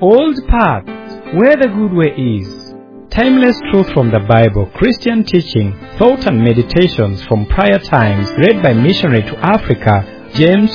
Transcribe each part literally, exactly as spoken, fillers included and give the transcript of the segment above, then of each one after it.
Old paths, where the good way is. Timeless truth from the Bible, Christian teaching, thought and meditations from prior times, read by missionary to Africa, James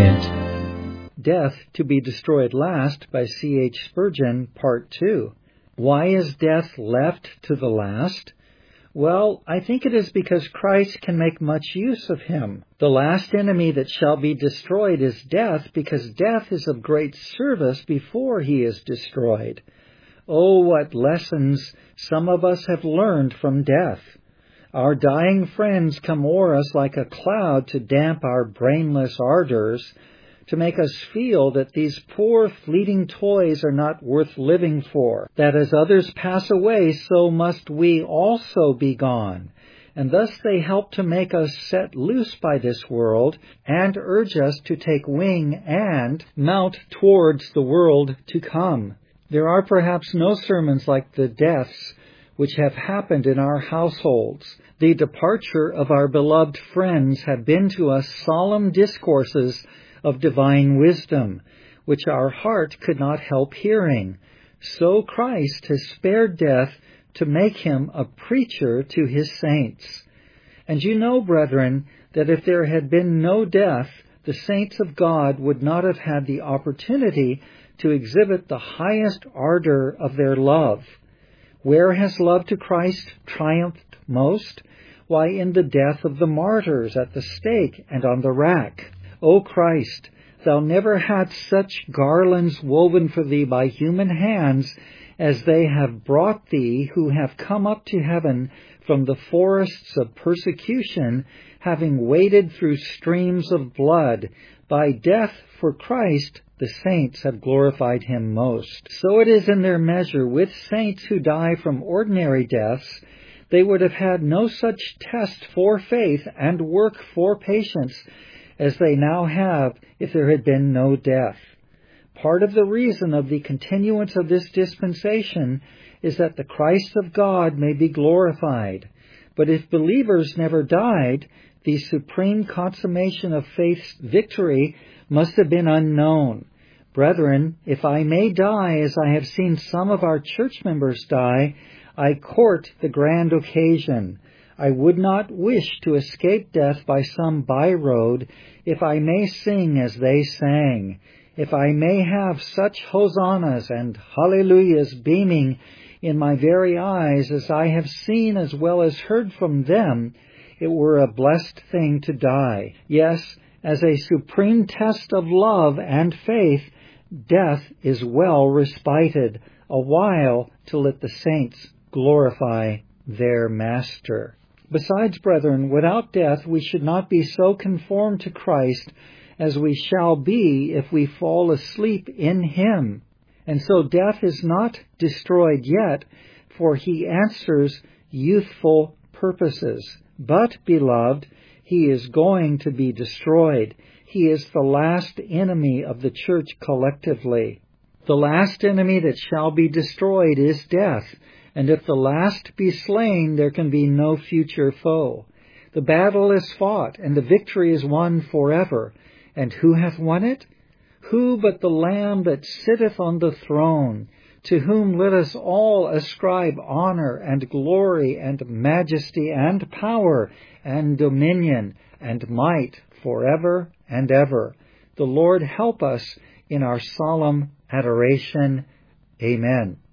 Robinet. Death to be Destroyed Last by C H Spurgeon, Part two. Why is death left to the last? Well, I think it is because Christ can make much use of him. The last enemy that shall be destroyed is death, because death is of great service before he is destroyed. Oh, what lessons some of us have learned from death. Our dying friends come o'er us like a cloud to damp our brainless ardors, to make us feel that these poor fleeting toys are not worth living for, that as others pass away, so must we also be gone. And thus they help to make us set loose by this world and urge us to take wing and mount towards the world to come. There are perhaps no sermons like the deaths which have happened in our households. The departure of our beloved friends have been to us solemn discourses of divine wisdom, which our heart could not help hearing. So Christ has spared death to make him a preacher to his saints. And you know, brethren, that if there had been no death, the saints of God would not have had the opportunity to exhibit the highest ardor of their love. Where has love to Christ triumphed most? Why, in the death of the martyrs at the stake and on the rack. O Christ, thou never hadst such garlands woven for thee by human hands as they have brought thee who have come up to heaven from the forests of persecution, having waded through streams of blood. By death for Christ the saints have glorified him most. So it is in their measure with saints who die from ordinary deaths. They would have had no such test for faith and work for patience as they now have if there had been no death. Part of the reason of the continuance of this dispensation is that the Christ of God may be glorified. But if believers never died, the supreme consummation of faith's victory must have been unknown. Brethren, if I may die as I have seen some of our church members die, I court the grand occasion. I would not wish to escape death by some by-road, if I may sing as they sang, if I may have such hosannas and hallelujahs beaming in my very eyes as I have seen as well as heard from them, it were a blessed thing to die. Yes, as a supreme test of love and faith, death is well respited, a while to let the saints glorify their Master. Besides, brethren, without death we should not be so conformed to Christ as we shall be if we fall asleep in him. And so death is not destroyed yet, for he answers youthful purposes. But, beloved, he is going to be destroyed. He is the last enemy of the church collectively. The last enemy that shall be destroyed is death. And if the last be slain, there can be no future foe. The battle is fought, and the victory is won forever. And who hath won it? Who but the Lamb that sitteth on the throne, to whom let us all ascribe honor and glory and majesty and power and dominion and might forever and ever. The Lord help us in our solemn adoration. Amen.